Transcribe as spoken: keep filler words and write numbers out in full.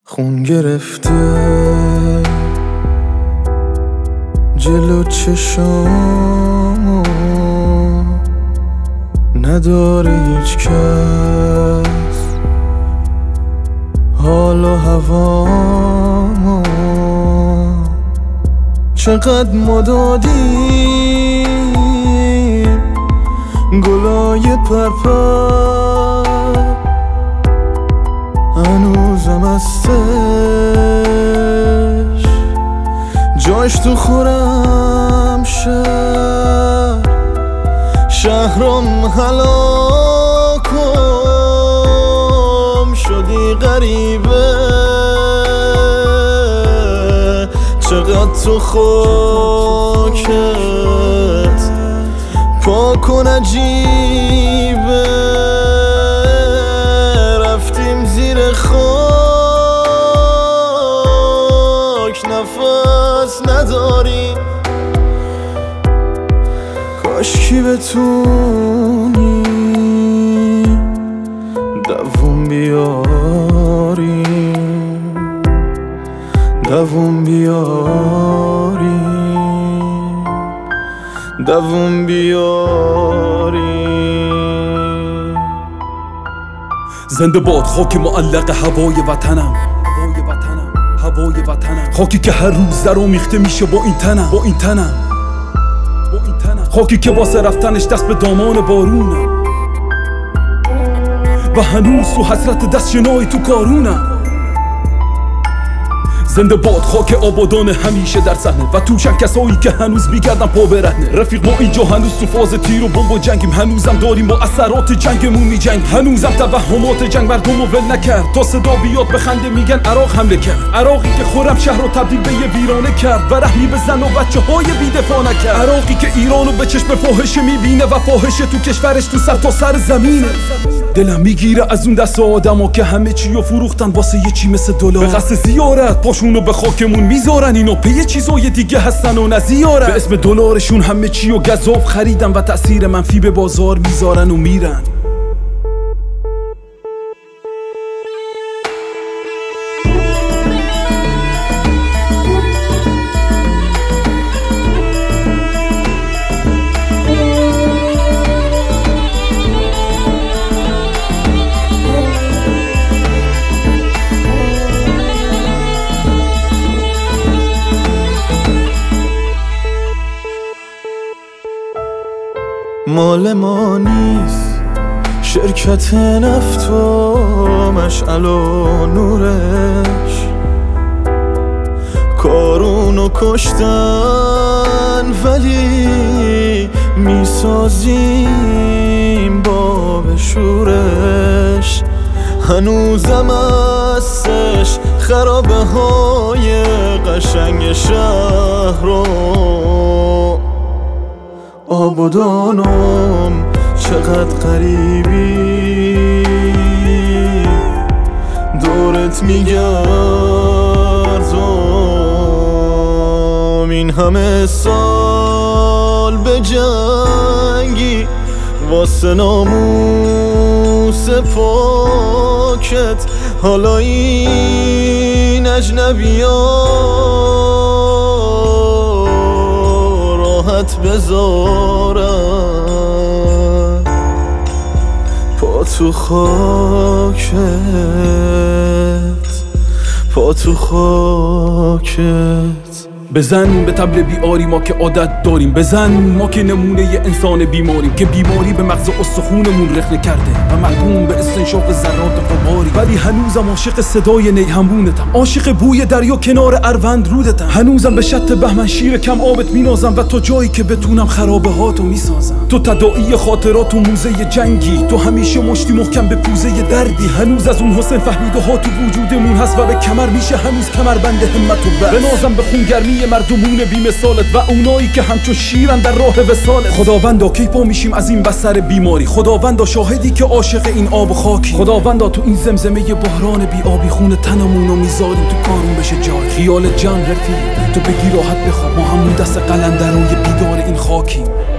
خون گرفته جلو چشامو، نداره هیچ کس حال و هوامو. چقدر ما دادیم گلای پرپر، هنوزم هستش جاش تو خورم شهر. شهرم هلاکم شدی غریبه، چقدر تو خاکت پاک و نجیبه. رفتیم زیر خاک نفس نداریم، کاشکی بتونی دووم بیاریم، دووم بیاریم، دووم بیاریم. زنده باد خاک معلق هوای وطنم، هوای وطنم، هوای وطنم. خاکی که هر روز در آمیخته میشه با این تنم، با این تنم، با این تنم. خاکی که واسه رفتنش دست به دامان بارونم و هنوز تو حسرت دست شنایی تو کارونم. زنده باد خاک آبادان همیشه در صحنه و توشن کسایی که هنوز میگردن پا برهنه. رفیق ما اینجا هنوز تو فاز تیر و بمب و جنگیم، هنوزم داریم با اثرات جنگمون میجنگیم. هنوزم توهمات جنگ مردمو ول نکرد تا صدا بیاد بخنده میگن عراق حمله کرد. عراقی که خرم شهر رو تبدیل به یه ویرانه کرد و رحمی به زن و بچه های بی‌دفاع نکرد. عراقی که ایرانو به چشم فاحشه میبینه و فاحشه تو کشورش تو سر تا سر زمینه. دلم میگیره از اون دست آدما که همه چی رو فروختن واسه یه چی مثل دلار. به قصد زیارت پاشونو به خاکمون میذارن، اینو پی یه چیزای دیگه هستن و نزیارن. به اسم دلارشون همه چی رو گزاف خریدن و تأثیر منفی به بازار میذارن و میرن. مال ما نیست شرکت نفت و مشعل و نورش، کارونو کشتن ولی میسازیم با بشورش. هنوزم هستش خرابه های قشنگ شهر رو، آبادانم چقدر قریبی دورت میگردم. این همه سال به جنگی واسه ناموس پاکت، حالا این اجنبی‌ها راحت بذارن پا تو خاکت، پا تو خاکت. بزن به طبل بیاری ما که عادت داریم، بزن ما که نمونه ی انسان بیماریم که بیماری به مغز استخونمون رخنه کرده و ملعون به استنشاق ذرات قماری. ولی هنوزم عاشق صدای نیهمونتم، عاشق بوی دریا کنار اروند رودتم. هنوزم به شط بهمن شیر کم آبت مینازم و تا جایی که بتونم خرابه هاتو میسازم. تو تداعی خاطرات و موزه جنگی، تو همیشه مشتی محکم به پوزه دردی. هنوز از اون حسین فهمیده ها تو وجودمون هست و به کمر میشه هنوز کمربند همت و بر. بنازم به خونگرمی مردمون بی مثالت و اونایی که همچون شیرن در راه وصالت. خداوندا کی پا میشیم از این بستر بیماری، خداوندا شاهدی که عاشق این آب و خاکی. خداوندا تو این زمزمه بحران بی آبی خون تنمونو میذاریم تو کارون بشه جای. خیال جان رفیق تو بگی راحت بخواب، ما همون دست قلندرای بیدار این خاکیم.